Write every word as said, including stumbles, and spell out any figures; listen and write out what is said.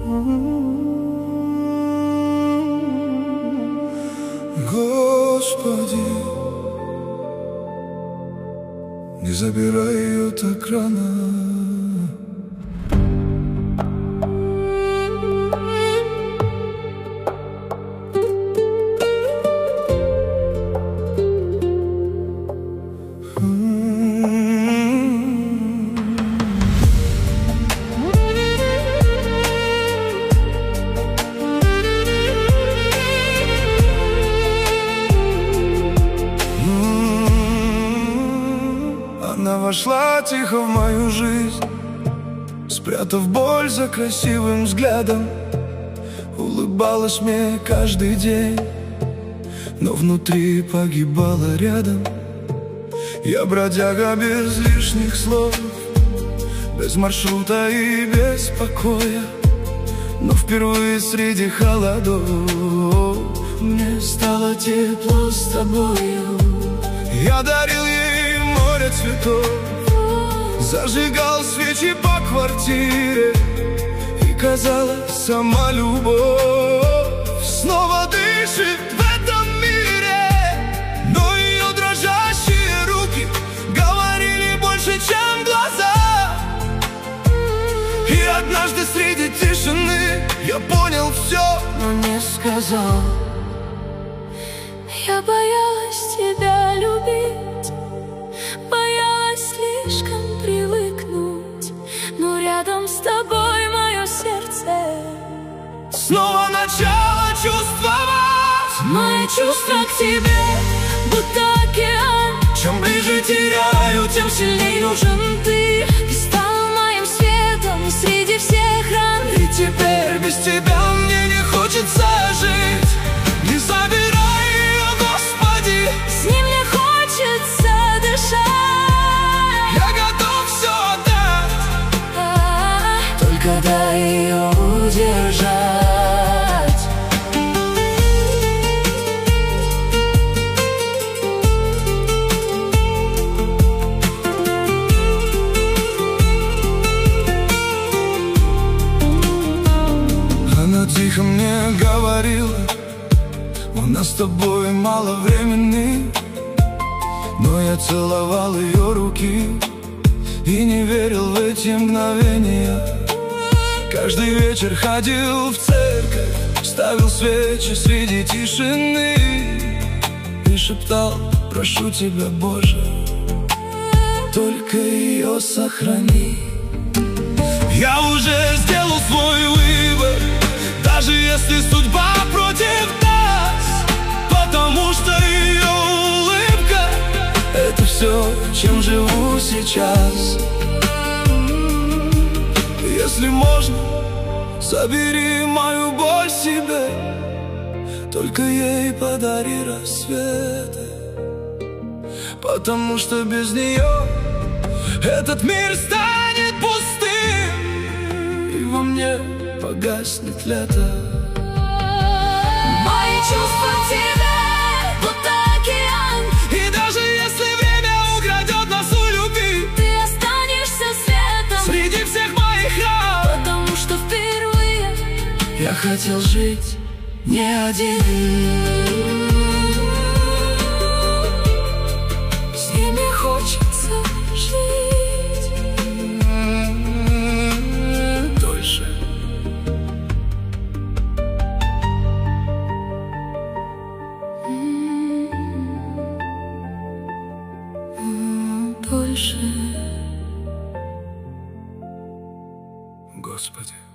Господи, не забирай ее так рано. Она вошла тихо в мою жизнь, спрятав боль за красивым взглядом. Улыбалась мне каждый день, но внутри погибала рядом. Я бродяга без лишних слов, без маршрута и без покоя, но впервые среди холодов мне стало тепло с тобою. Я дарил ей море цветов, зажигал свечи по квартире, и казалось, сама любовь снова дышит в этом мире. Но ее дрожащие руки говорили больше, чем глаза. И однажды среди тишины я понял все, но не сказал. Я боялась тебя любить, боялась слишком привыкнуть, но рядом с тобой мое сердце снова начало чувствовать. Мои чувства к тебе будто океан, чем ближе теряю, тем сильней нужен ты. Ты стал моим светом среди всех ран, и теперь без тебя мне не хочется жить. Не забирай ее, Господи, с ним мне хочется дышать. Я готов все отдать, А-а-а. только дай ее удержать. Она тихо мне говорила: у нас с тобой мало времени. Но я целовал ее руки и не верил в эти мгновения. Каждый вечер ходил в церковь, ставил свечи среди тишины и шептал: прошу тебя, Боже, только ее сохрани. Я уже сделал свой выбор, даже если судьба против нас, потому что ее улыбка — это все, чем живу сейчас. Если можно, забери мою боль себе, только ей подари рассветы, потому что без нее этот мир станет пустым, и во мне погаснет лето. Мои чувства к тебе будто океан, И даже если время украдет нас у любви, ты останешься светом среди всех моих ран, потому что впервые я хотел жить не один. с ними хочется жить Дольше. дольше. Господи.